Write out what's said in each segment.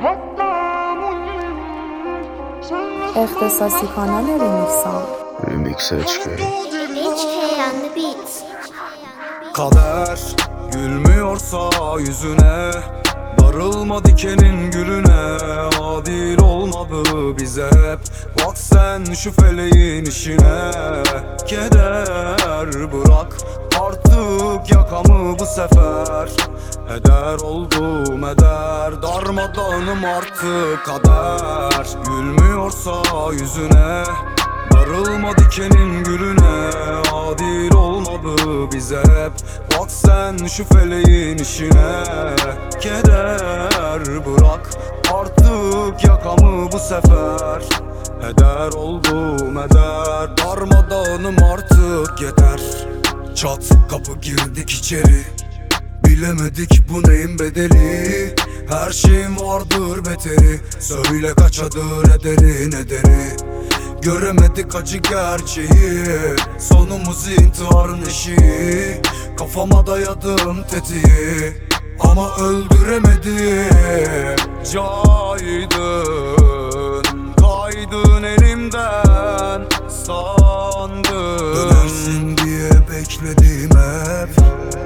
اختصاصی کانال ریمیکسام Remix HK. on the beats. Kader gülmüyorsa yüzüne, darılma dikenin gülüne. Adil olmadı bize hep, bak sen şu feleğin işine. Keder bırak artık yakamı bu sefer. Heder oldum eder, darmadağınım artık. Kader gülmüyorsa yüzüne, darılma dikenin gülüne. Adil olmadı bize hep, bak sen şu feleğin işine. Keder bırak artık yakamı bu sefer. Heder oldum eder, darmadağınım artık yeter. Çat kapı girdik içeri, bilemedik bu neyin bedeli. Her şeyin vardır beteri, söyle kaç adır ederi. Göremedik acı gerçeği, sonumuz intiharın eşiği. Kafama dayadım tetiği ama öldüremedim. Kaydın elimden sandın. Dönersin diye bekledim hep.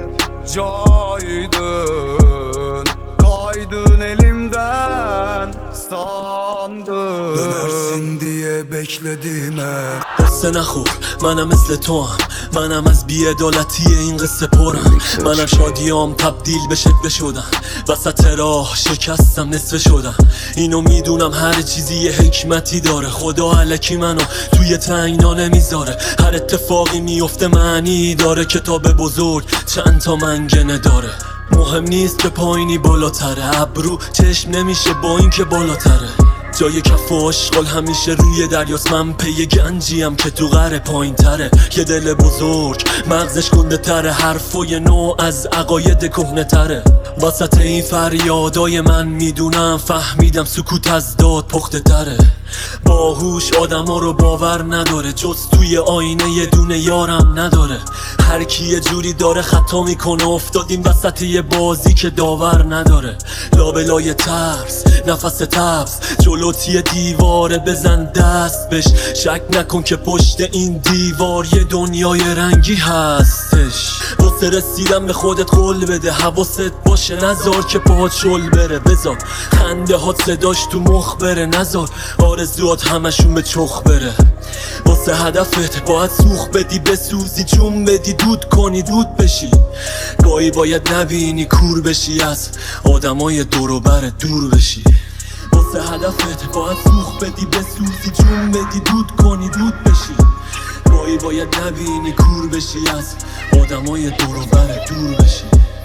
Kaydın elimden sandın. Dönersin diye bekledim hep. قصه نخور منم مثل تو هم، منم از بی‌عدالتی این قصه پرم. منم شادیام تبدیل به شکل شدن، وسط راه شکستم نصفه شدم. اینو میدونم هر چیزی یه حکمتی داره، خدا الکی منو توی تنگنا نمیذاره. هر اتفاقی میفته معنی داره، کتاب بزرگ چند تا منگنه داره. مهم نیست که پایینی بالاتره، ابرو چشم نمیشه با این که بالاتره. جای کف و اشغال همیشه روی دریاست، من پی گنجیم که تو غر پایین تره. یه دل بزرگ مغزش گنده تره، حرفای نو از عقاید کهنه تره. وسط این فریادای من میدونم فهمیدم سکوت از داد پخته تره. باهوش آدم ها رو باور نداره، جز توی آینه یه دونه یارم نداره. هر کی یه جوری داره خطا میکنه، افتادیم وسط یه بازی که داور نداره. لابلای ترس نفس تبس، جلوت یه دیواره بزن دست بش. شک نکن که پشت این دیوار یه دنیای رنگی هستش. واسه رسیدم به خودت قول بده، حواست باشه نزار که پاهات شل بره. بذار خنده هات صداش تو مخ بره، نزار آرزوات همشون به چخ بره. واسه هدفت باید سوخ بدی، بسوزی جون بدی، دود کنی دود بشی. گاهی باید نبینی کور بشی، از آدمای دور بر دور بشی. واسه هدفت باید سوخ بدی، بسوزی جون بدی، دود کنی دود بشی. گاهی باید نبینی کور بشی، از آدمای دور بر دور بشی.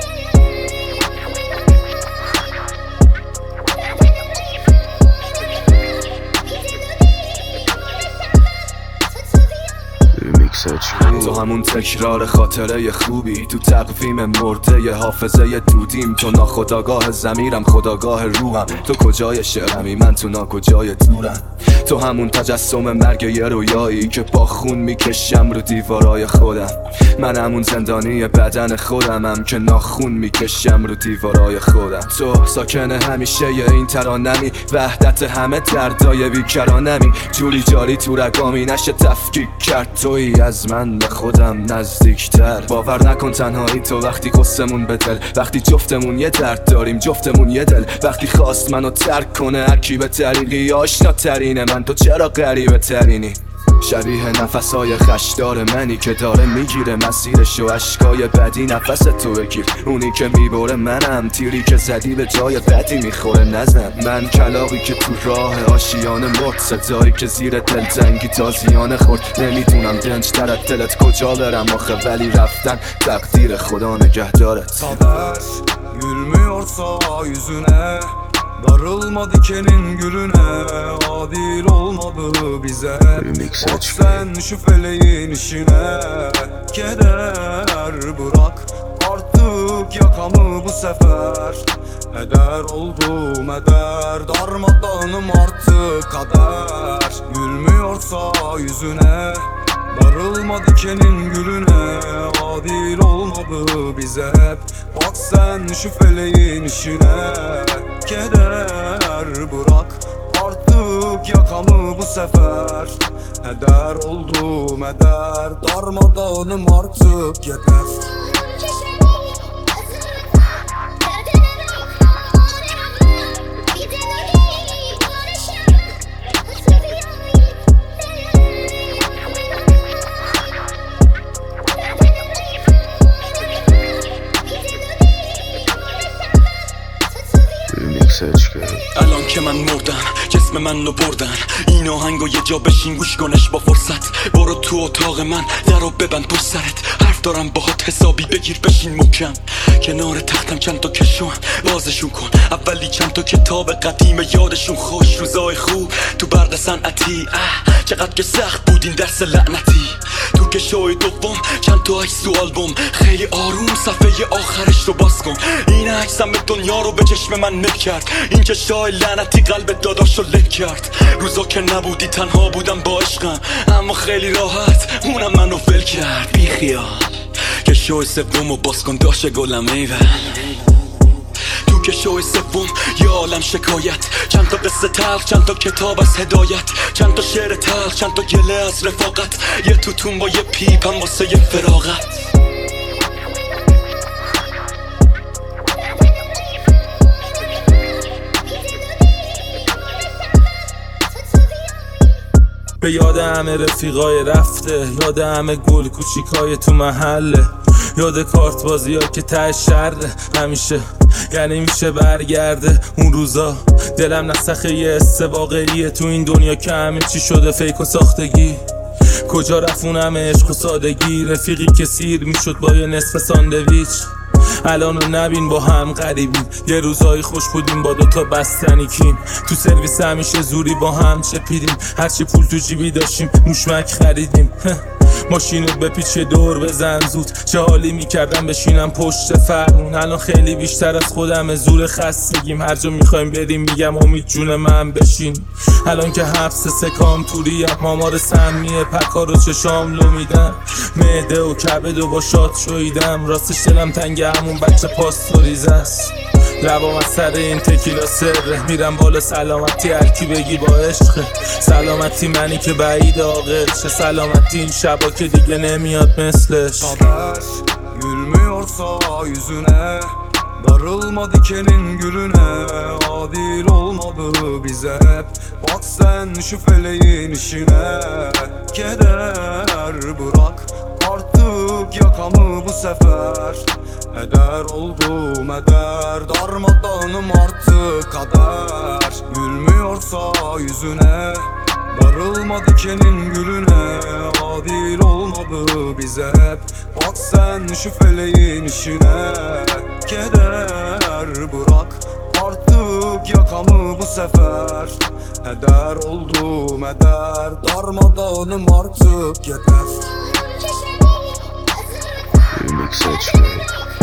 Remix HK. تو همون تکرار خاطره خوبی، تو تقویم مرده حافظه دودیم. تو ناخودآگاه ضمیرم، خودآگاه روحم. تو کجای شعرمی، من تو ناکجای دورم. تو همون تجسم مرگ یه رویایی که با خون میکشم رو دیوارای خودم. من همون زندانی بدن خودمم که ناخون میکشم رو دیوارای خودم. تو ساکن همیشه این ترانمی، وحدت همه دردای بیکرانمی. جوری جاری تو رگامی نشه تفکیک کرد، تویی از من به خودم نزدیکتر. باور نکن تنهایی تو وقتی قصمون به دل، وقتی جفتمون یه درد داریم جفتمون یه دل. وقتی خواست منو ترک کنه هرکی به طریقی آشنا ترینه من، تو چرا غریبه ترینی؟ شبیه نفسای خشدار منی که داره میگیره مسیرش و اشکای بدی نفس تو بگیر. اونی که میبره منم، تیری که زدی به جای بدی میخوره نزن. من کلاقی که تو راه آشیانه مرد، صدایی که زیر دلتنگی تازیانه خورد. نمیدونم دنج تر از دلت کجا برم آخه، ولی رفتن تقدیر خدا نگهدارت. Kader gülmüyorsa yüzüne, darılma dikenin gülüne. Adil olmadı bize hep, Remix bak HK. sen şu feleğin işine. Keder bırak artık yakamı bu sefer. Heder oldum eder, darmadağınım artık. Kader gülmüyorsa yüzüne, darılma dikenin gülüne. Adil olmadı bize hep, bak sen şu feleğin işine. Keder bırak artık yakamı bu sefer. Heder oldum eder, darmadağınım artık yeter. Remix HK. الان که من مردم جسم من رو بردن، این آهنگو یه جا بشین گوش کنش با فرصت. برو تو اتاق من درو ببند پشت سرت، حرف دارم باهات حسابی بگیر بشین محکم. کنار تختم چند تا کشوان بازشون کن، اولی چند تا کتاب قدیم یادشون خوش. روزای خوب تو برق صنعتی، چقدر که سخت بود این درس لعنتی. تو کشوی دوم چند تا عکس تو آلبوم، خیلی آروم صفحه آخرش رو باز کن. این عکس همه دنیا رو به چشم من نب کرد، این کشای لعنتی قلب داداش رو لب کرد. روزا که نبودی تنها بودم با عشقم، اما خیلی راحت اونم منو ول کرد. بی خیال کشوی سوم رو باز کن داشه گلم ایول. تو کشوی سوم یه عالم شکایت، چند تا قصه تلخ، چند تا کتاب از هدایت، چند تا شعر تلخ، چند تا گله از رفاقت. یه توتون با یه پیپ هم واسه یه فراغت. به یاد همه رفیقای رفته، یاد همه گل کوچیکای تو محله، یاد کارت بازی ها که ته شرده همیشه، یعنی میشه برگرده اون روزا. دلم نسخه یه حس واقعیه تو این دنیا که همه چی شده فیک و ساختگی. کجا رفت اون همه عشق و سادگی، رفیقی که سیر میشد با یه نصف ساندویچ. الان رو نبین با هم غریبیم، یه روزایی خوش بودیم با دوتا بستنی کیم. تو سرویس همیشه زوری با هم چپیدیم، هرچی پول تو جیبی داشتیم موشمک خریدیم. ماشینو به پیچ دور بزن زود، چه حالی میکردم بشینم پشت فرمون. الان خیلی بیشتر از خودم زور خستگیم، هر جا میخوایم بریم میگم امید جون من بشین. الان که حبس سکام توریم، مامار سمیه پکا رو چشام لو میدم، معده و کبد و با شاد شویدم. راستش دلم تنگ همون بچه پاستوریز است، لبام از سر این تکیلا سره. میرم بالا سلامتی هرکی بگی با عشقه، سلامتی منی که بعید عاقل چه سلامتی این شبا که دیگه nemiyor مثلش. Kader gülmüyorsa yüzüne, darılma dikenin gülüne. Adil olmadı bize hep, bak sen şu feleğin işine. Keder bırak artık yakamı bu sefer. Heder oldum eder, darmadağınım artık kader. Gülmüyorsa yüzüne, darılma dikenin gülüne. Adil olmadı bize hep, bak sen şu feleğin işine. Keder bırak artık yakamı bu sefer. Heder oldum eder, darmadağınım artık yeter. Remix HK.